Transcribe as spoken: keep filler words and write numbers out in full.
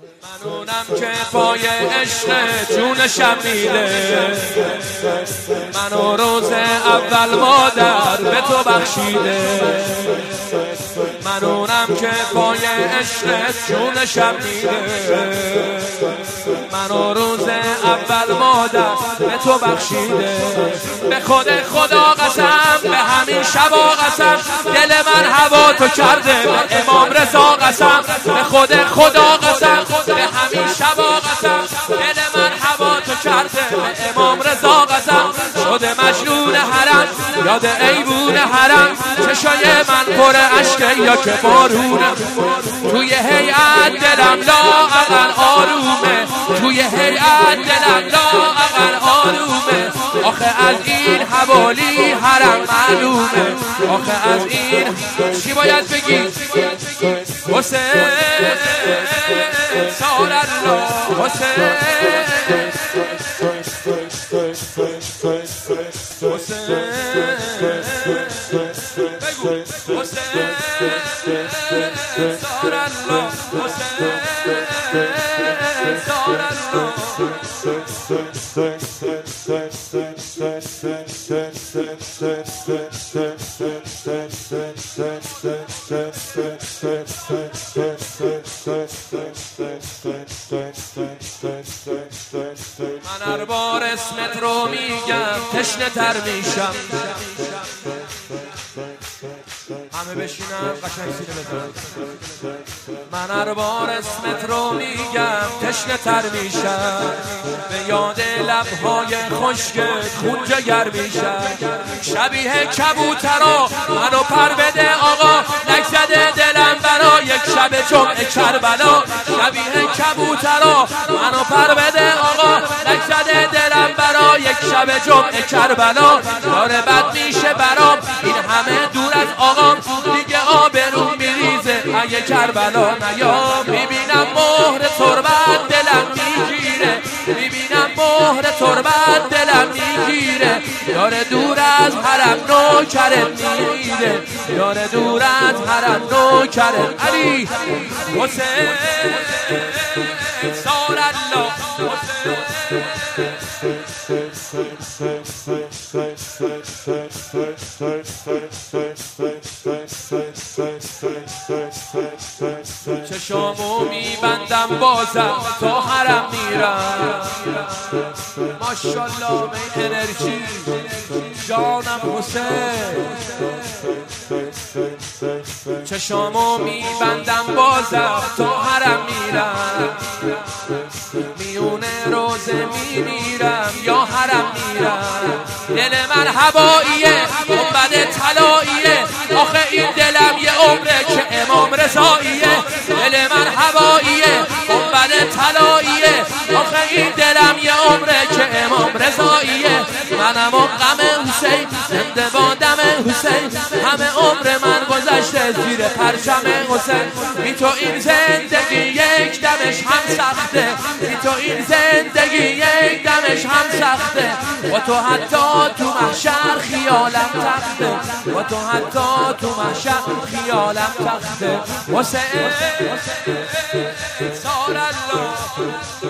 منونم که پای عشق جونشم میده، منو روز اول مادر به تو بخشیده. منونم که پای عشق جونشم میده، منو روز اول مادر به تو بخشیده. به خود خدا قسم، به همین شبا قسم، دل من هوا تو کرده، به امام رضا قسم. به خود خدا قسم، به همین شبا قسم، دل من هوا تو کرده، به امام رضا قسم. شده مجنون حرم، یاد ایوون حرم، چشای من پر اشکه یا که بارونه. توی هیئت دلم لااقل آرومه، توی هیئت دلم لااقل آرومه. آخه از این حوالی حرم معلومه، آخه از این چی باید بگی؟ حسین سال الله، حسین حسین بگو، حسین سال الله، حسین سال الله. من هر بار اسمت رو میگم تشنه تر میشم. همه بشینم قشنگ سینه بزنم. من هر بار اسمت رو میگم تشنه تر میشم، به یاد لبهای خشکت خون جگر میشم. شبیه کبوترا منو پر بده آقا، نگزده دلم برا یک شب جمعه کربلا. شبیه کبوترا منو پر بده آقا، نگزده دلم برا یک شب جمعه کربلا. داره بد میشه برام این همه دور از آقام، دیگه آبروم میریزه اگه کربلا نیا. میبینم مهر تربت دلم میگیره، میبینم مهر تربت دلم میگیره. داره دور از حرم نوکرت میره، داره دور از حرم نوکرت. علی حسین سال الله، چشامو میبندم بازم تا حرم میرم. ماشاءالله می انرژی جانم حسین. چشامو میبندم بازم تا حرم میرم، میونه روزه میمیرم یا حرم میرم. دل من هواییه گنبد طلاییه، آخه این دلم یه عمره که امام رضاییه. دل من هواییه گنبد طلاییه، آخه این دلم یه عمره که امام رضاییه. منم و غم حسین، زنده با دم حسین، همه عمر من گذشته زیر پرچم حسین. بی تو این زندگی یک دمش هم سخته، بی تو این زندگی یک دمش هم سخته. و تو حتی تو محشر خیالم تخته، و تو حتی تو محشر خیالم تخته. حسین سال الله.